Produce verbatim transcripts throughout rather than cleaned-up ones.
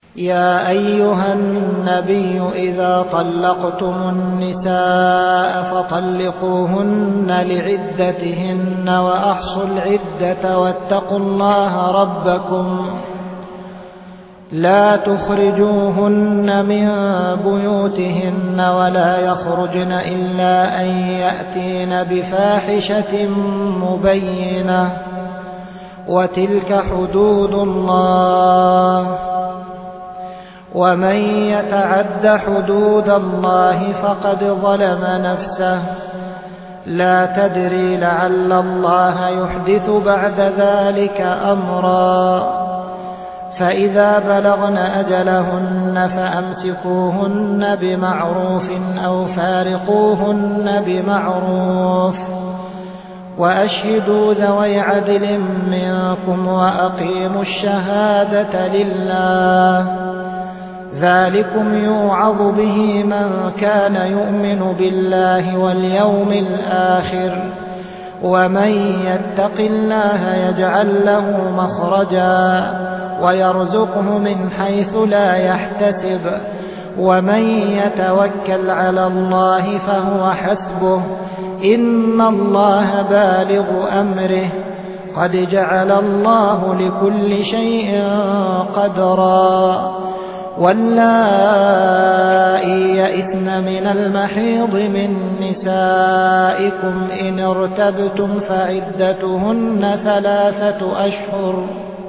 يا أيها النبي إذا طلقتم النساء فطلقوهن لعدتهن وأحصوا العدة واتقوا الله ربكم لا تخرجوهن من بيوتهن ولا يخرجن إلا أن يأتين بفاحشة مبينة وتلك حدود الله ومن يتعد حدود الله فقد ظلم نفسه لا تدري لعل الله يحدث بعد ذلك أمرا فإذا بلغن أجلهن فأمسكوهن بمعروف أو فارقوهن بمعروف وأشهدوا ذوي عدل منكم وأقيموا الشهادة لله ذلكم يوعظ به من كان يؤمن بالله واليوم الآخر ومن يتق الله يجعل له مخرجا ويرزقه من حيث لا يحتسب ومن يتوكل على الله فهو حسبه إن الله بالغ أمره قد جعل الله لكل شيء قدرا واللائي يئسن من المحيض من نسائكم إن ارتبتم فعدتهن ثلاثة أشهر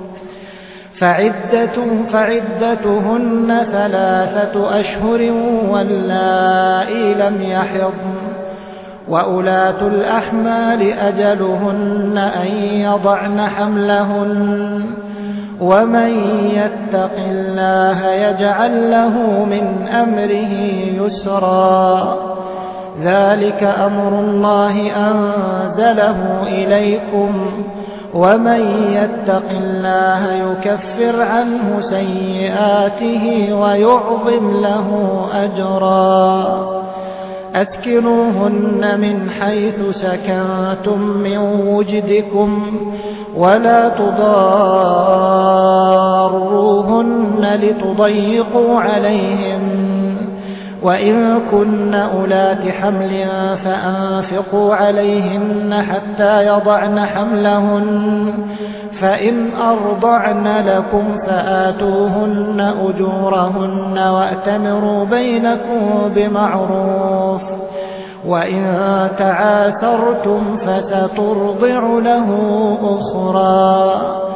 فعدة فعدتهن ثلاثة أشهر واللائي لم يحضن وأولاة الأحمال أجلهن أن يضعن حملهن ومن يتق الله يجعل له من أمره يسرا ذلك أمر الله أنزله إليكم ومن يتق الله يكفر عنه سيئاته ويعظم له أجرا أسكنوهن من حيث سكنتم من وجدكم ولا تضاروهن لتضيقوا عليهن وإن كن أولات حمل فأنفقوا عليهن حتى يضعن حملهن فإن أرضعن لكم فآتوهن أجورهن وأتمروا بينكم بمعروف وإن تعاثرتم فسترضع له أخرى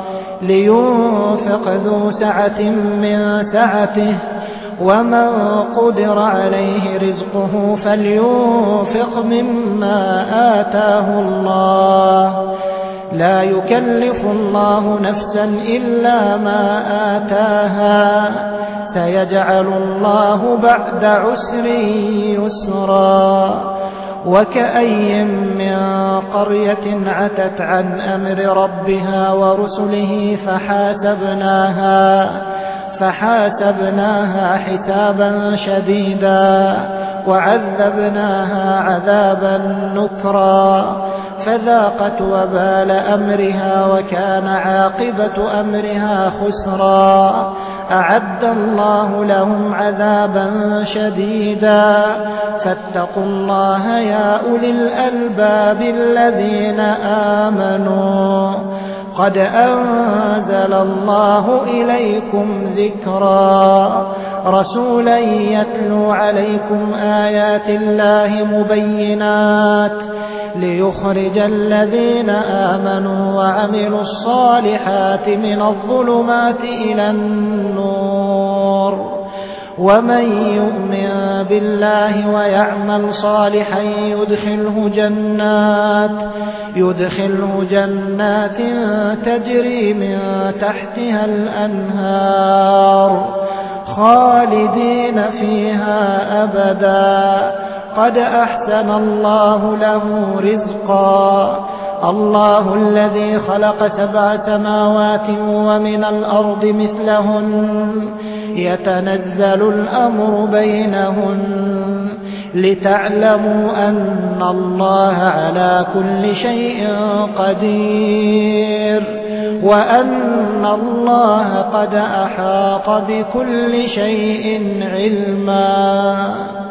لينفق ذو سعة من سعته ومن قدر عليه رزقه فلينفق مما آتاه الله لا يكلف الله نفسا إلا ما آتاها سيجعل الله بعد عسر يسرا وكأي من قرية عتت عن أمر ربها ورسله فحاسبناها فحاسبناها حسابا شديدا وعذبناها عذابا نكرا فذاقت وبال أمرها وكان عاقبة أمرها خسرا أعد الله لهم عذابا شديدا فاتقوا الله يا أولي الألباب الذين آمنوا قد أنزل الله إليكم ذكرا رسولا يتلو عليكم آيات الله مبينات ليخرج الذين آمنوا وعملوا الصالحات من الظلمات إلى النور ومن يؤمن بالله ويعمل صالحا يدخله جنات يدخله جنات تجري من تحتها الأنهار خالدين فيها أبدا قد أحسن الله له رزقا الله الذي خلق سبع سماوات ومن الأرض مثلهن يتنزل الأمر بينهن لتعلموا أن الله على كل شيء قدير وأن الله قد أحاط بكل شيء علما.